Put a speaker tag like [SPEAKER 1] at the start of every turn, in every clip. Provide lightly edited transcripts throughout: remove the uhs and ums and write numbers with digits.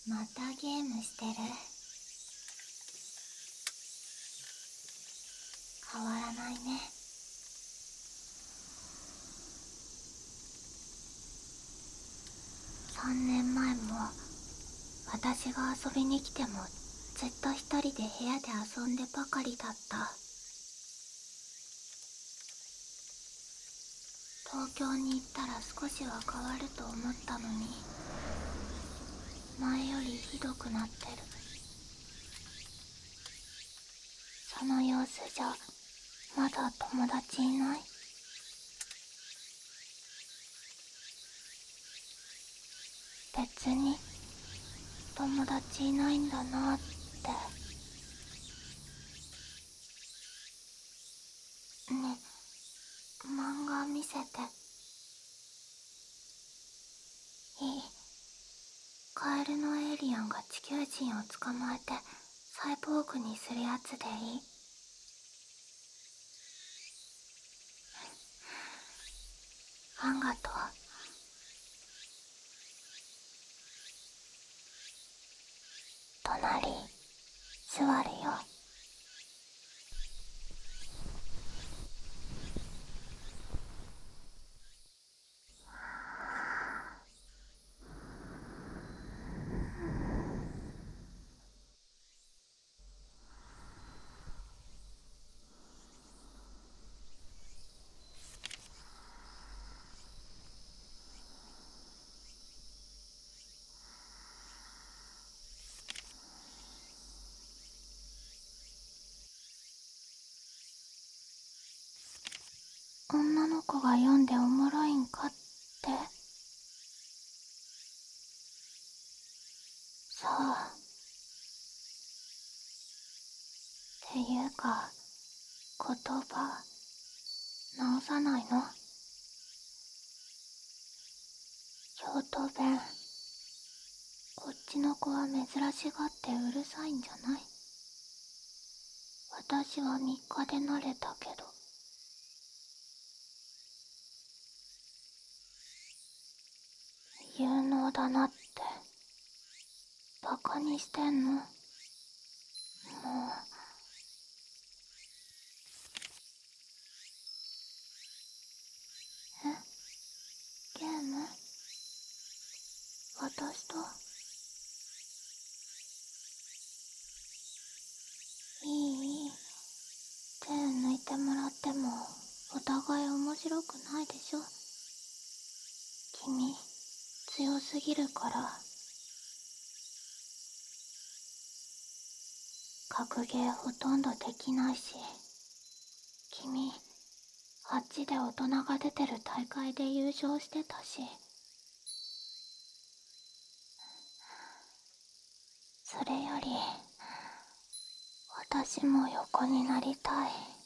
[SPEAKER 1] またゲームしてる？変わらないね。3年前も私が遊びに来てもずっと一人で部屋で遊んでばかりだった。東京に行ったら少しは変わると思ったのに、前よりひどくなってる。その様子じゃまだ友達いない？別に友達いないんだなって。ね、漫画見せていい？カエルのエイリアンが地球人を捕まえてサイボーグにするやつでいい？あんがとう。隣座るよ。女の子が読んでおもろいんかって。さあ。っていうか、言葉直さないの？京都弁。こっちの子は珍しがってうるさいんじゃない？私は3日で慣れたけど。有能だなって。バカにしてんの？もう。え？ゲーム？私と？いい？手抜いてもらってもお互い面白くないでしょ。君強すぎるから。格ゲーほとんどできないし、君あっちで大人が出てる大会で優勝してたし。それより私も横になりたい。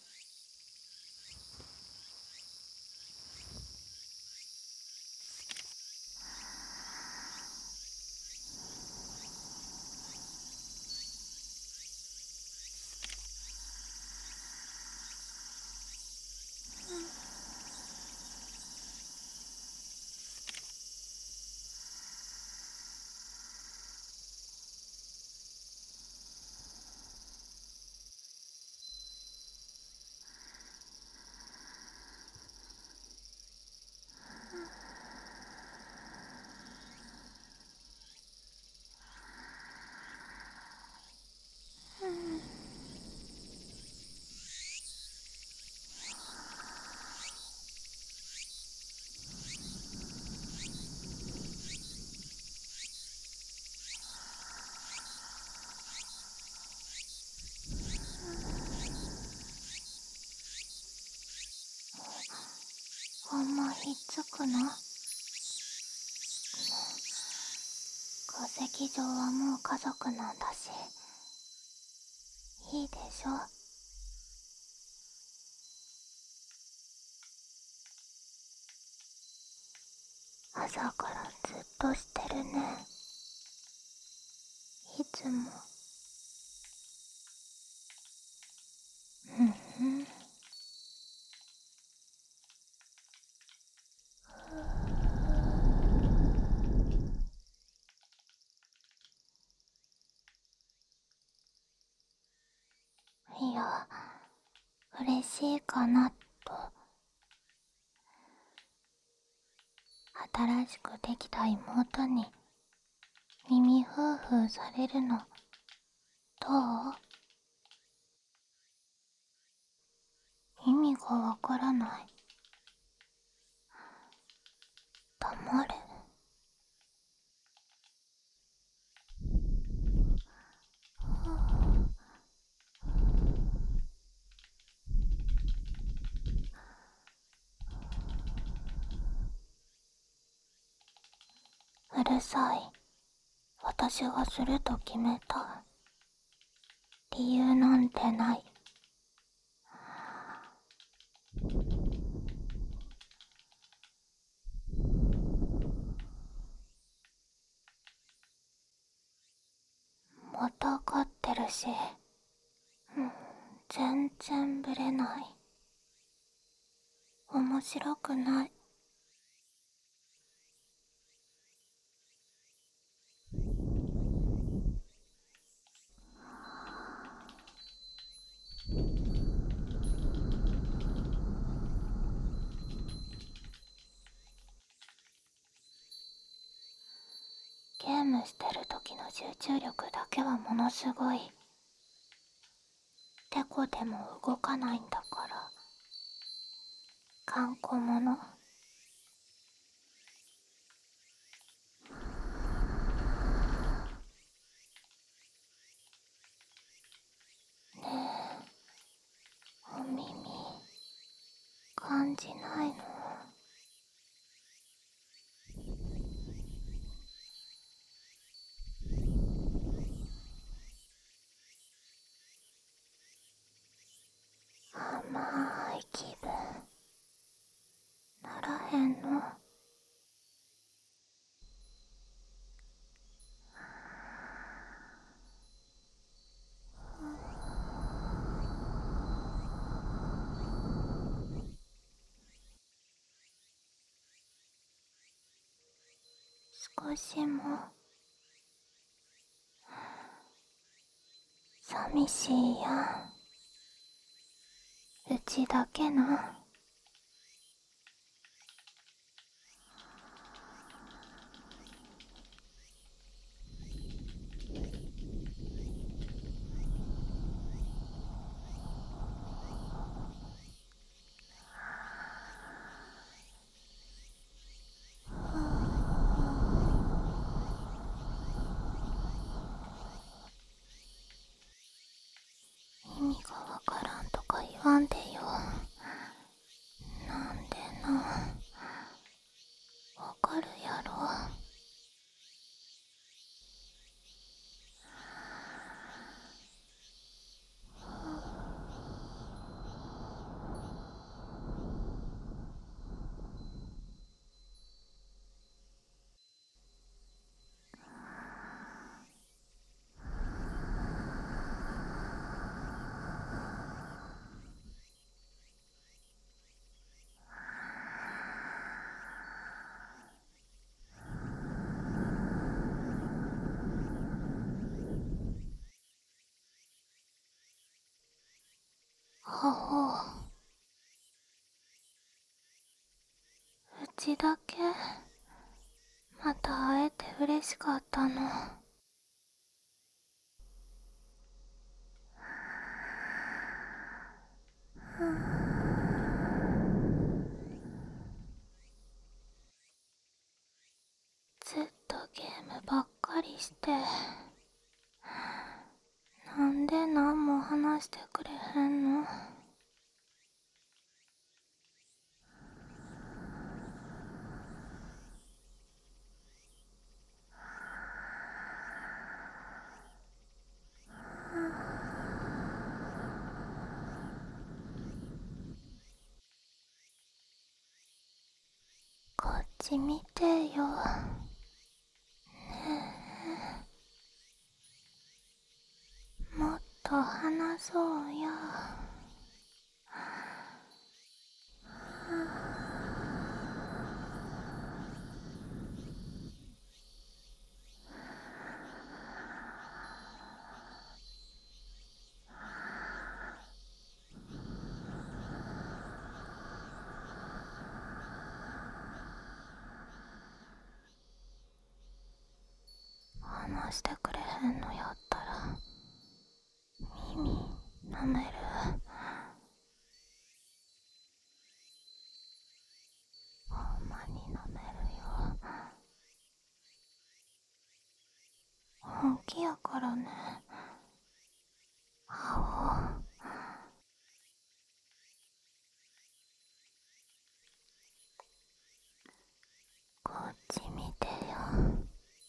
[SPEAKER 1] あんまひっつくの？戸籍上はもう家族なんだし、いいでしょ。朝からずっとしてるね。いつも。うんうん。 しいかなと。新しくできた妹に耳フーフーされるのどう？意味がわからない。黙れ。うるさい。私がすると決めた。理由なんてない。また勝ってるし、全然ブレない。面白くない。ゲームしてる時の集中力だけはものすごい。てこでも動かないんだから。頑固者。ねえ、お耳感じないの？甘い気分ならへんの？少しも寂しいやん。うちだけな。意味がわからんとか言わんでよ。なんでな。わかるやろ。ほほう。うちだけまた会えて嬉しかったの。ずっとゲームばっかりして、なんで何も話してくれへんの？こっち見てよ。もっと話そうや。 慢してくれへんのやったら耳舐める。ほんまに舐めるよ。本気やからね。アホ。こっち見てよ。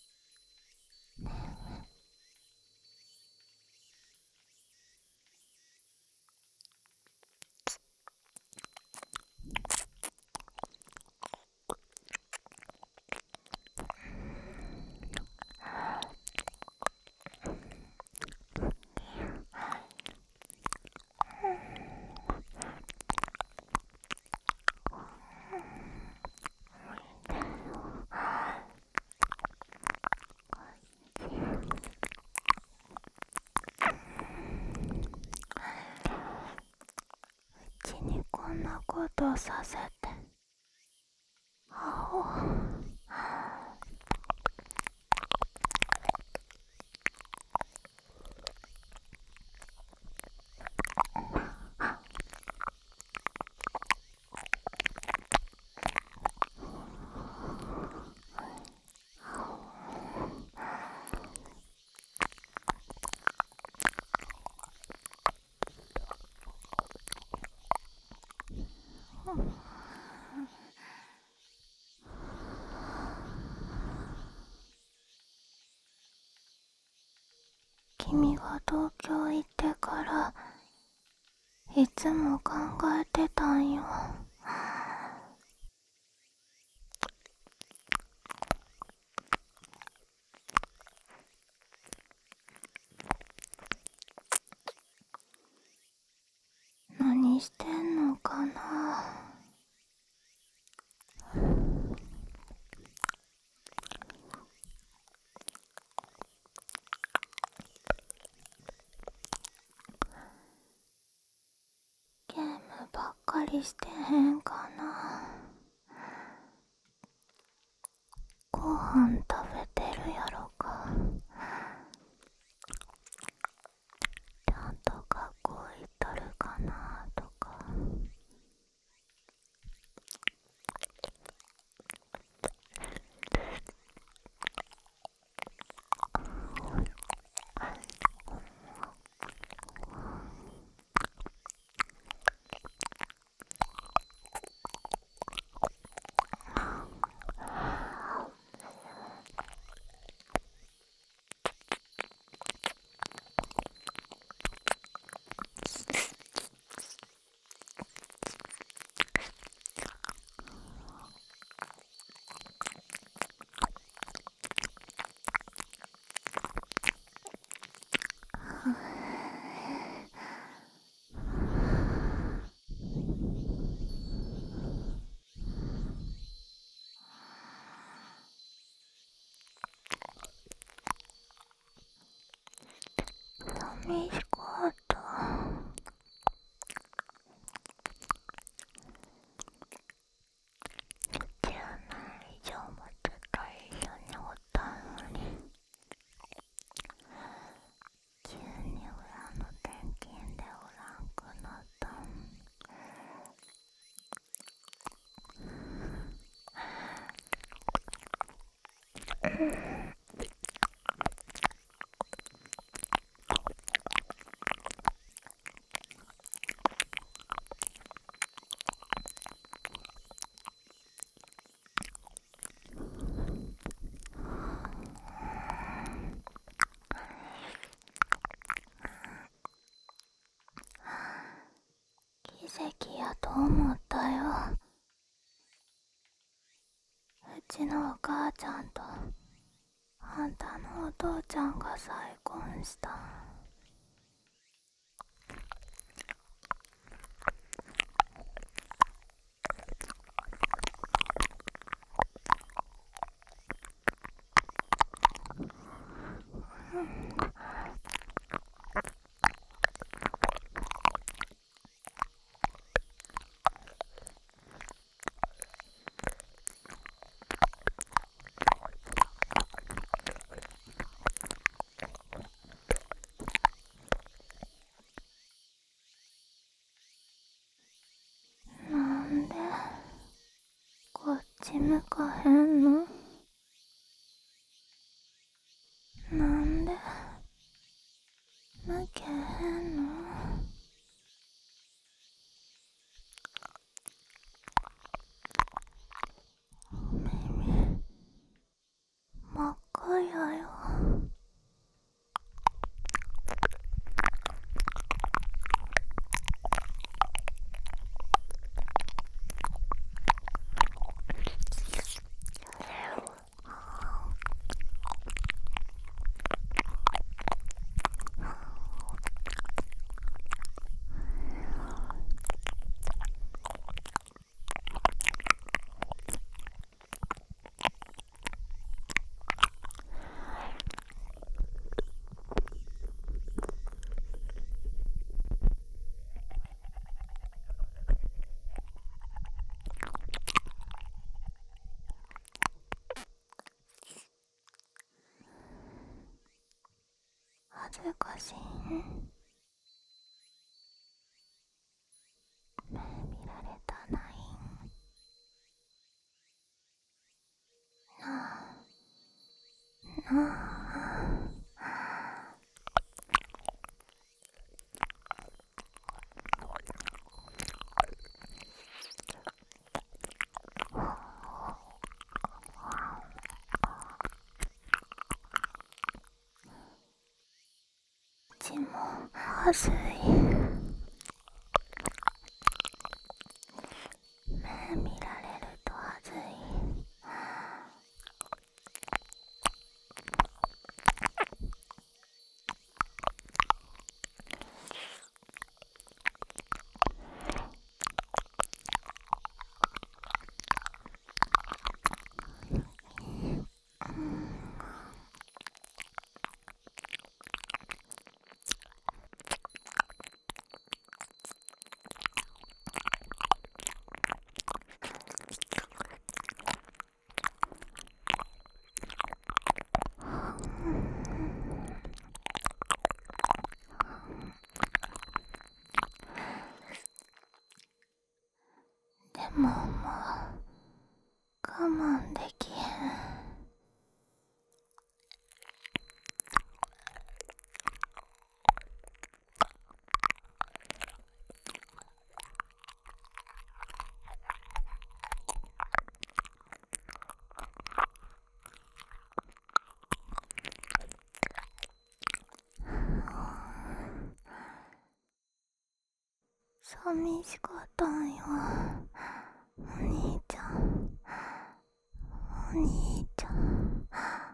[SPEAKER 1] うちにこんなことさせてアホ。君が東京行ってからいつも考えてたんよ。何してんのかな。ゲームばっかりしてへんかな。ご飯食べてるやろか。ちゃんと学校行っとるかなとか。寂しかった。10年以上もずっと一緒におったのに、急に親の転勤でおらんくなった。奇跡やと思ったよ。うちのお母ちゃんとあんたのお父ちゃんが再婚した。 ち向かへんの？なんで向けへんの？耳真っ赤やよ。恥ずかしいん？目見られたないん？なあなあ。ちもはずい。目見られるとはずい。でももう我慢できへん。寂しかったんよ、お兄ちゃん。お兄ちゃん。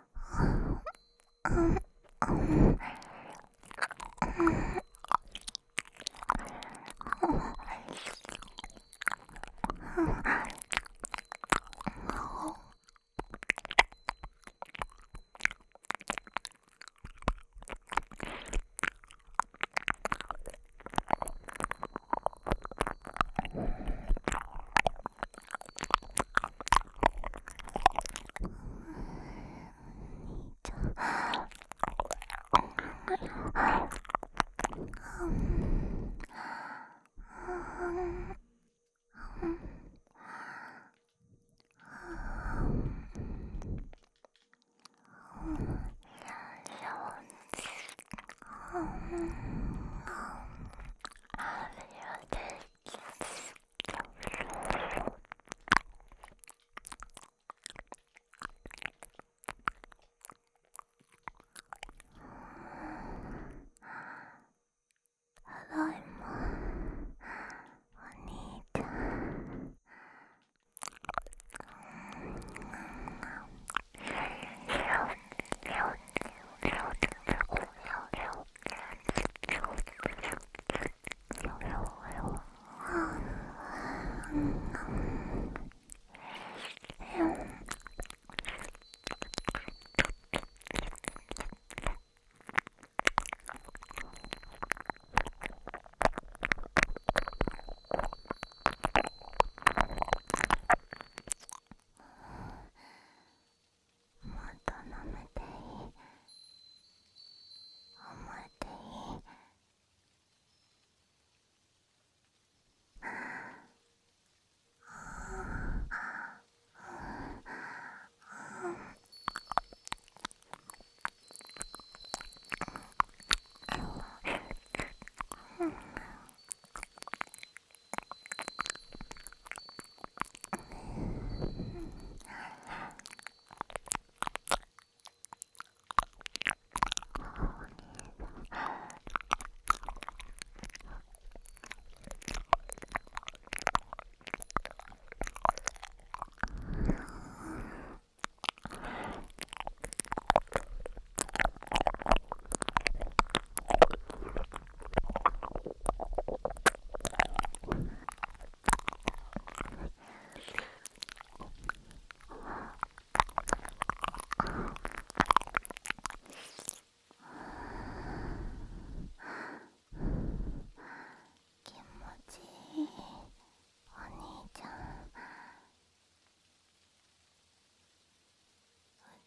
[SPEAKER 1] ただいま、お兄ちゃん。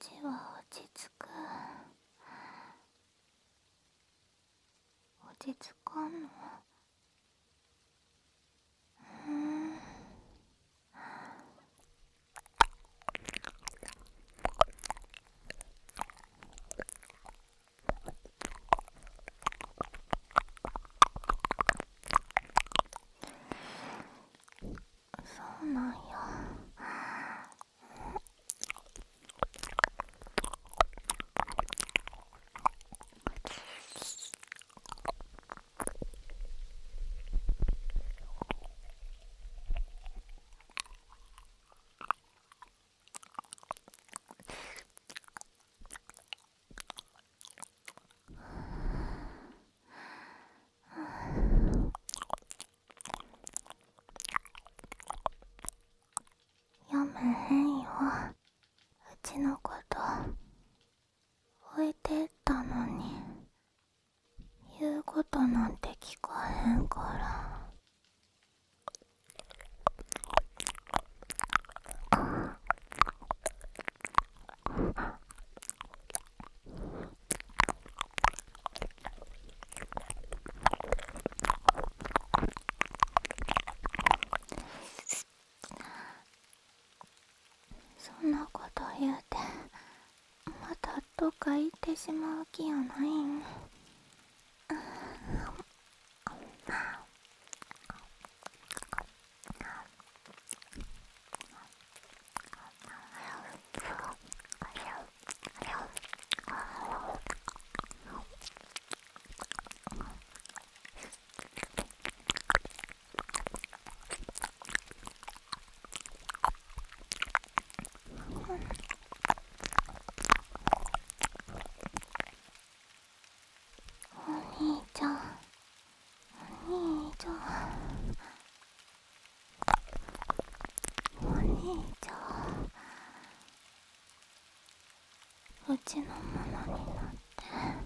[SPEAKER 1] ちは落ち着く。落ち着かんの？そうなんや。読めへんよ。うちのこと置いてったのに言うことなんて聞かへんから。そんなこと言うてまたどっか行ってしまう気やないん？お兄ちゃん、お兄ちゃん、お兄ちゃん、うちのものになって、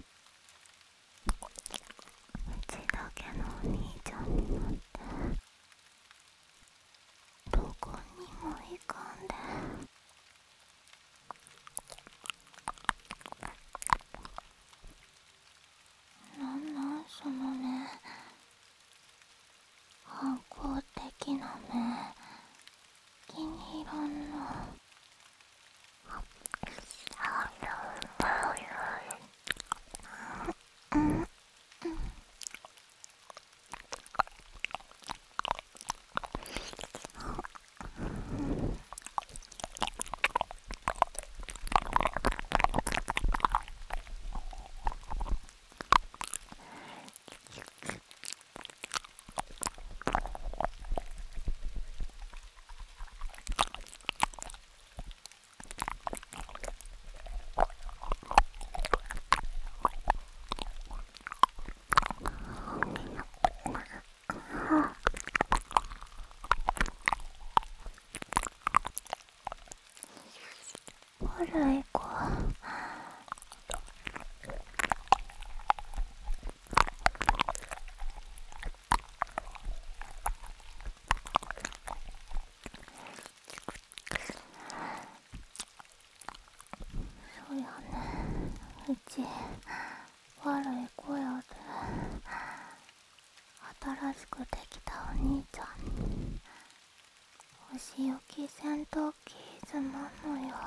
[SPEAKER 1] うちだけのお兄ちゃんになって、どこにも行かんで。なんその目、反抗的な目、気に入らんの。悪い子。そうやね、うち悪い子やで。新しくできたお兄ちゃんにお仕置き戦闘機すまんのよ。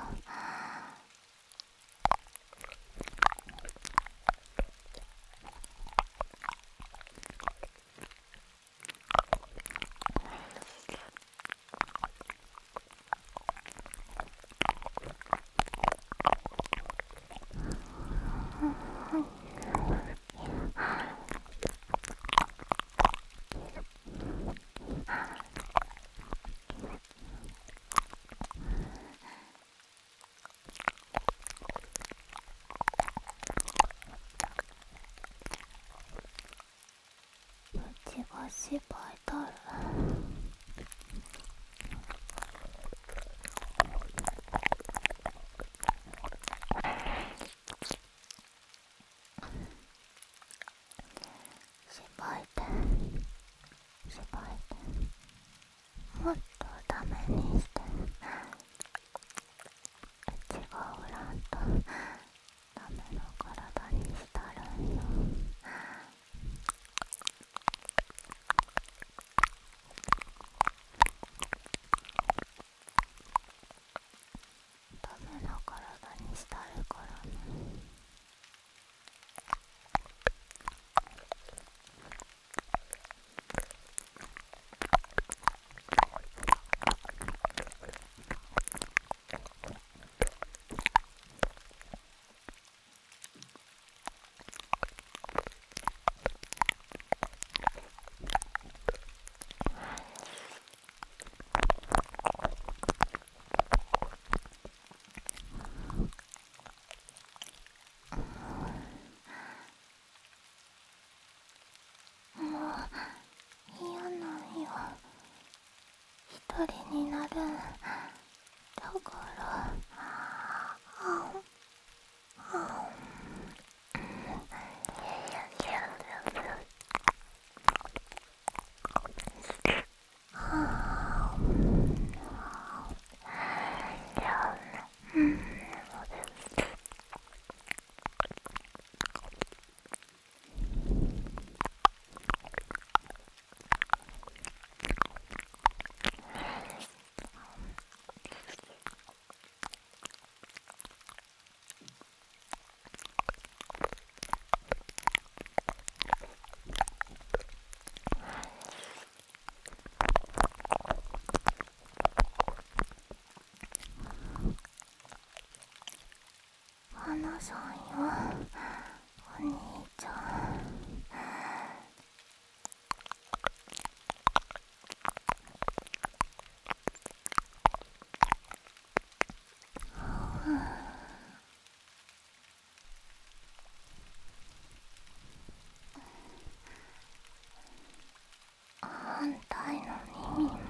[SPEAKER 1] うちが失敗たる。失敗って失敗ってもっとダメにして、うちがおらんとる。だから花さんよ、お兄ちゃん。反対の耳も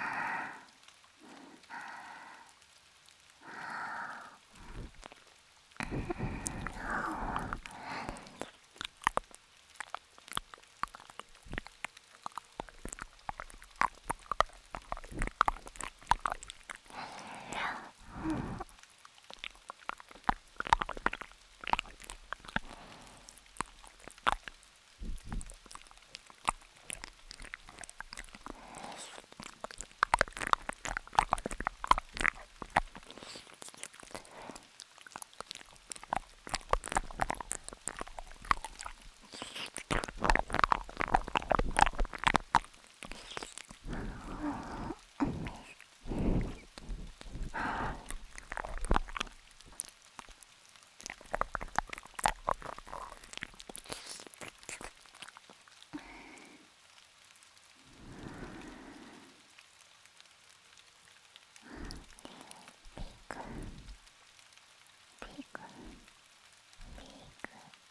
[SPEAKER 1] ピクピク。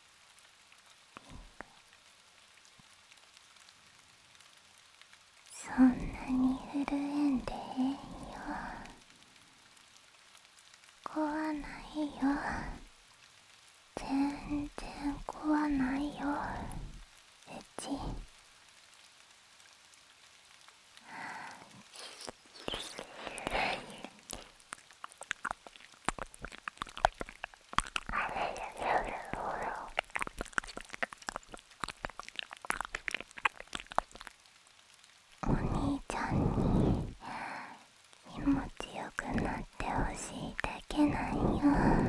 [SPEAKER 1] そんなに震えんでええんよ。怖ないよ。全然怖ないよ。うちお兄ちゃんに気持ちよくなってほしいだけなんよ。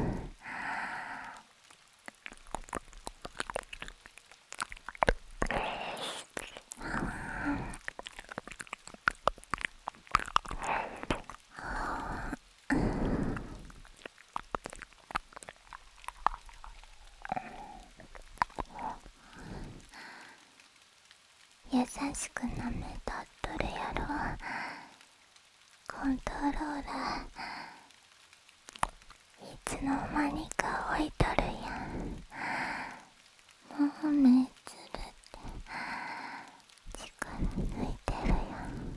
[SPEAKER 1] 優しく舐めたっとるやろ。コントローラーいつの間にか置いとるやん。もう目つぶって力抜いてるやん。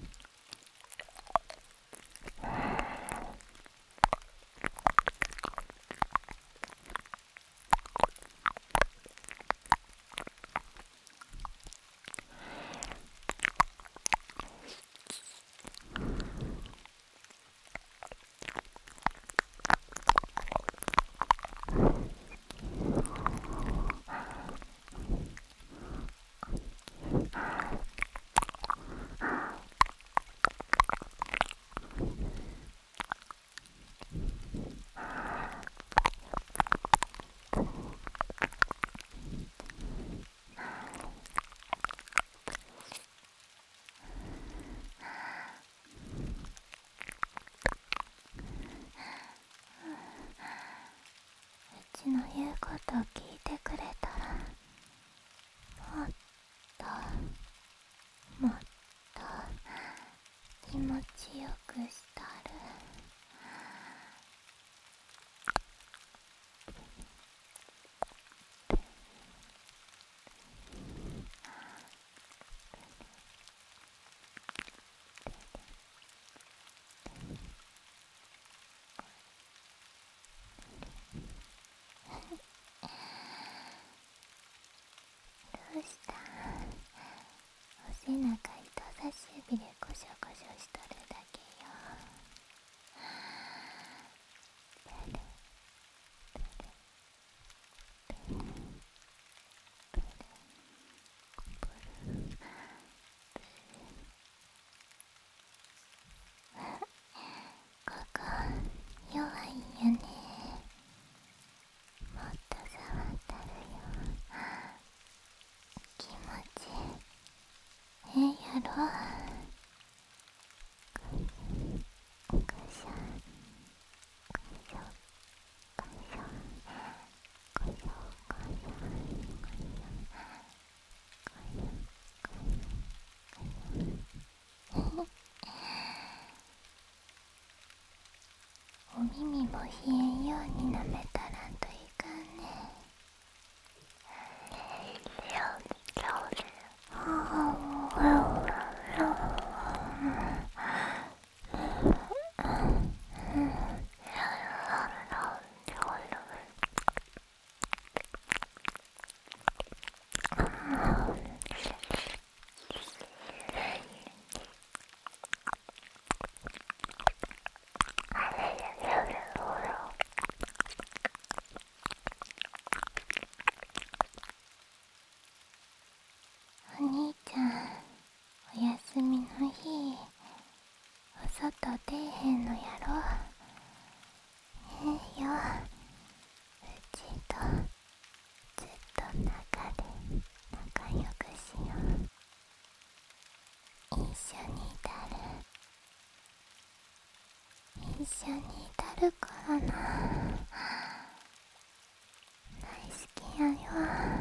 [SPEAKER 1] うちの言うこと聞いてくれたら、もっともっと気持ちよくしたる。 耳も冷えんように舐めたらんといかんね。お兄ちゃん、お休みの日、お外出えへんのやろ。ええよ、うちとずっと中で仲良くしよう。一緒にいたる。一緒にいたるからな。大好きやよ。